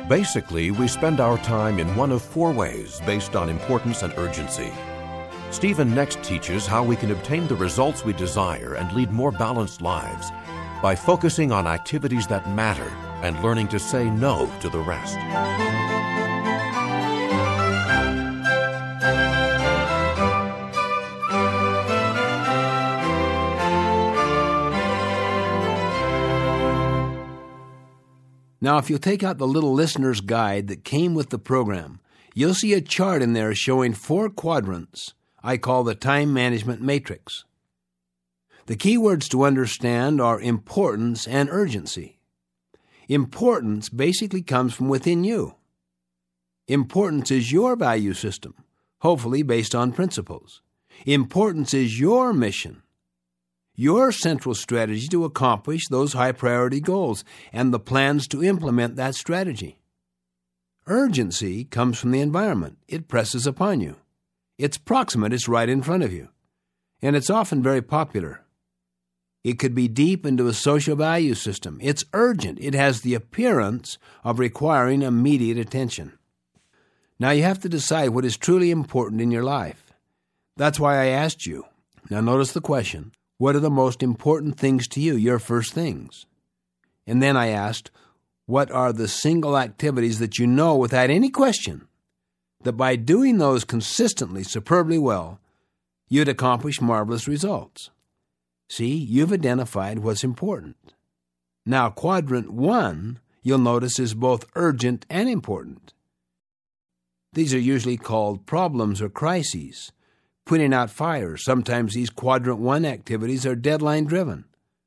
Basically, we spend our time in one of four ways based on importance and urgency. Stephen next teaches how we can obtain the results we desire and lead more balanced lives by focusing on activities that matter and learning to say no to the rest. Now, if you'll take out the little listener's guide that came with the program, you'll see a chart in there showing 4 quadrants I call the time management matrix. The key words to understand are importance and urgency. Importance basically comes from within you. Importance is your value system, hopefully based on principles. Importance is your mission, your central strategy to accomplish those high-priority goals, and the plans to implement that strategy. Urgency comes from the environment. It presses upon you. It's proximate. It's right in front of you. And it's often very popular. It could be deep into a social value system. It's urgent. It has the appearance of requiring immediate attention. Now you have to decide what is truly important in your life. That's why I asked you. Now notice the question. What are the most important things to you, your first things? And then I asked, what are the single activities that you know without any question that by doing those consistently, superbly well, you'd accomplish marvelous results? See, you've identified what's important. Now, quadrant 1, you'll notice, is both urgent and important. These are usually called problems or crises. Putting out fires. Sometimes these quadrant 1 activities are deadline-driven.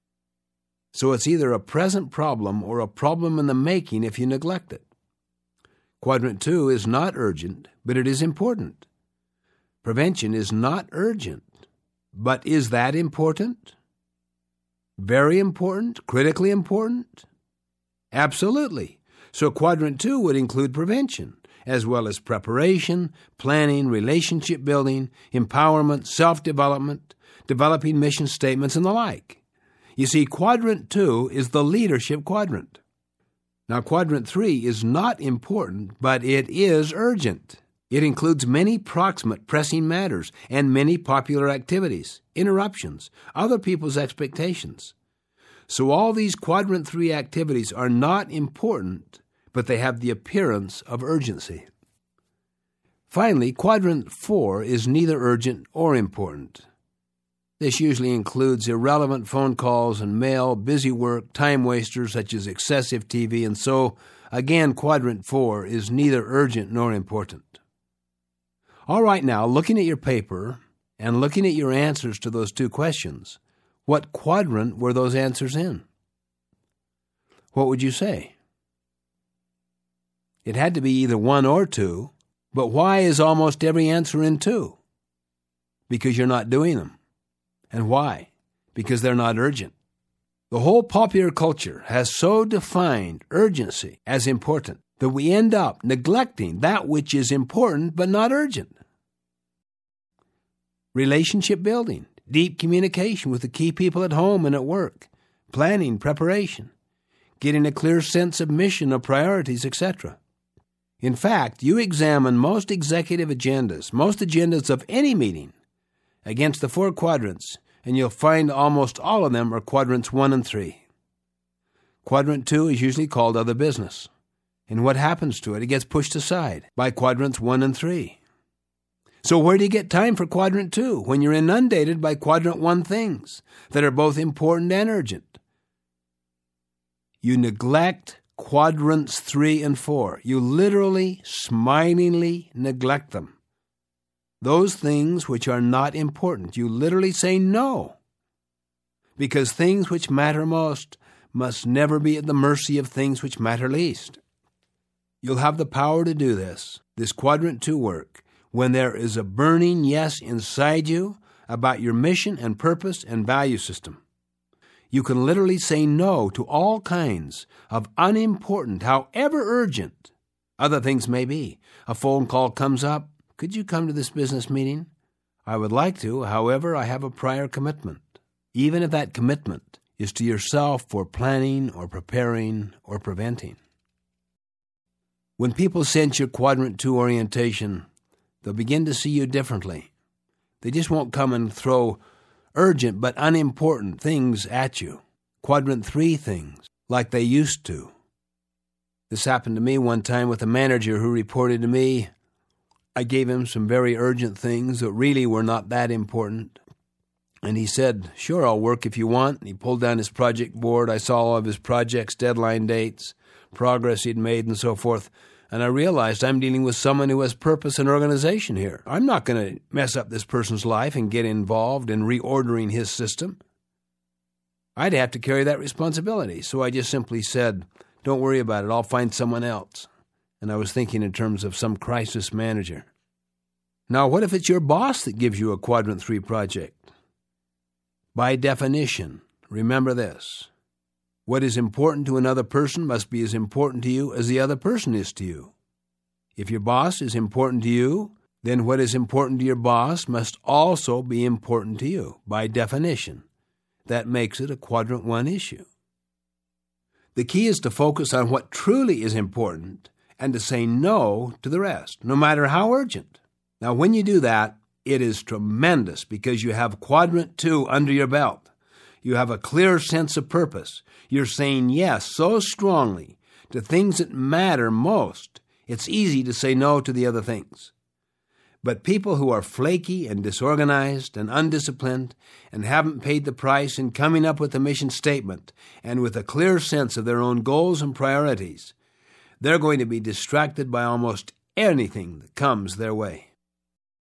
So it's either a present problem or a problem in the making if you neglect it. Quadrant 2 is not urgent, but it is important. Prevention is not urgent, but is that important? Very important? Critically important? Absolutely. So quadrant 2 would include prevention, as well as preparation, planning, relationship building, empowerment, self-development, developing mission statements, and the like. You see, quadrant 2 is the leadership quadrant. Now, quadrant 3 is not important, but it is urgent. It includes many proximate, pressing matters and many popular activities, interruptions, other people's expectations. So all these quadrant 3 activities are not important, but they have the appearance of urgency. Finally, quadrant 4 is neither urgent or important. This usually includes irrelevant phone calls and mail, busy work, time wasters such as excessive TV, and so, again, quadrant 4 is neither urgent nor important. All right, now, looking at your paper and looking at your answers to those 2 questions, what quadrant were those answers in? What would you say? It had to be either 1 or 2, but why is almost every answer in 2? Because you're not doing them. And why? Because they're not urgent. The whole popular culture has so defined urgency as important that we end up neglecting that which is important but not urgent. Relationship building, deep communication with the key people at home and at work, planning, preparation, getting a clear sense of mission, of priorities, etc. In fact, you examine most executive agendas, most agendas of any meeting, against the 4 quadrants, and you'll find almost all of them are quadrants 1 and 3. Quadrant 2 is usually called other business. And what happens to it? It gets pushed aside by quadrants 1 and 3. So where do you get time for quadrant 2 when you're inundated by quadrant 1 things that are both important and urgent? You neglect quadrants 3 and 4. You literally, smilingly neglect them. Those things which are not important. You literally say no. Because things which matter most must never be at the mercy of things which matter least. You'll have the power to do this quadrant 2 work, when there is a burning yes inside you about your mission and purpose and value system. You can literally say no to all kinds of unimportant, however urgent, other things may be. A phone call comes up. Could you come to this business meeting? I would like to, however, I have a prior commitment. Even if that commitment is to yourself for planning or preparing or preventing. When people sense your Quadrant 2 orientation, they'll begin to see you differently. They just won't come and throw urgent but unimportant things at you, Quadrant 3 things, like they used to. This happened to me one time with a manager who reported to me. I gave him some very urgent things that really were not that important. And he said, "Sure, I'll work if you want." And he pulled down his project board. I saw all of his projects, deadline dates, progress he'd made, and so forth. And I realized I'm dealing with someone who has purpose and organization here. I'm not going to mess up this person's life and get involved in reordering his system. I'd have to carry that responsibility. So I just simply said, "Don't worry about it. I'll find someone else." And I was thinking in terms of some crisis manager. Now, what if it's your boss that gives you a Quadrant 3 project? By definition, remember this. What is important to another person must be as important to you as the other person is to you. If your boss is important to you, then what is important to your boss must also be important to you, by definition. That makes it a Quadrant 1 issue. The key is to focus on what truly is important and to say no to the rest, no matter how urgent. Now, when you do that, it is tremendous because you have Quadrant 2 under your belt. You have a clear sense of purpose. You're saying yes so strongly to things that matter most, it's easy to say no to the other things. But people who are flaky and disorganized and undisciplined and haven't paid the price in coming up with a mission statement and with a clear sense of their own goals and priorities, they're going to be distracted by almost anything that comes their way.